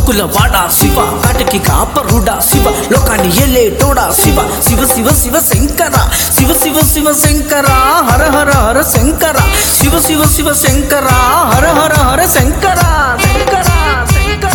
కాకుల వాడ శివ కాటికి కాపరుడా శివ లోకాన్ని ఏలేటోడా శివ శివ శివ శివ శంకర శివ శివ శివ శంకర హర హర హర శంకర శివ శివ శివ శంకర హర హర హర శంకర శంకర శంకర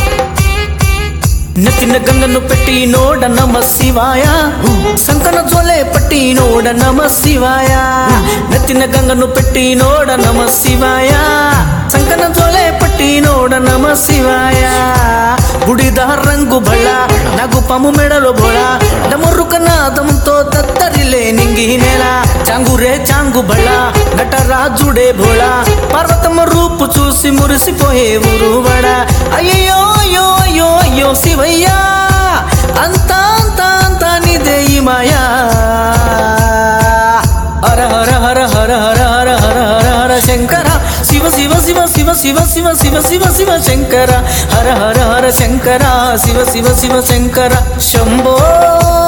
నెత్తిన గంగను పెట్టి నోడ నమ శివాయ సంకన జోలే పట్టి నోడ నమ శివాయ నెత్తిన గంగను పెట్టి నోడ నమ శివాయ సంకన జోలే పట్టి నోడ నమ శివాయ బుడిద రంగు బళ్ళ నగు పము మెడలో బోళ డమరుకనాదంతో తత్తరిలే నింగి నేల చాంగురే చాంగు బళ్ళ నటరాజుడే భోళ పార్వతమ్మ రూపు చూసి మురిసిపోయే ఊరువడ అయ్యో అయ్యో అయ్యో అయ్యో శివయ్యా అంతా అంతా అంతా నీదే ఈ మాయా హర హర హర హర హర హర హర హర హర శంకర శివ శివ శివ శివ శివ శివ శివ శివ శివ శంకర హర హర హర శంకర శివ శివ శివ శంకర శంభో